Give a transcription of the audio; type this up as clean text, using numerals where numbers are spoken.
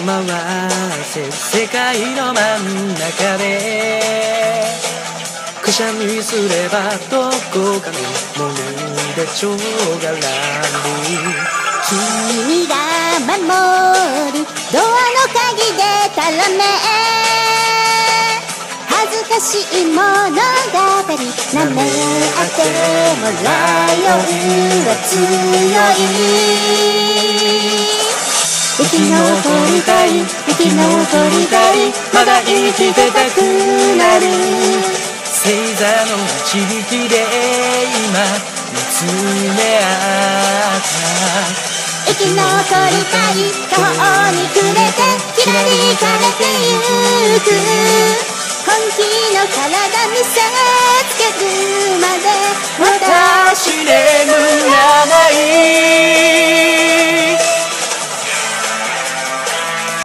回せ世界の真ん中でくしゃみすればどこかにもんでちょうがらん君が守るドアの鍵でたらめ恥ずかしい物語舐め合ってもライオンは強い生き残りたい生き残りたいまだ生きてたくなる星座の導きで今見つめ合った生き残りたい途方に暮れてきらりかれてゆく本気の体見せつけるまで私ね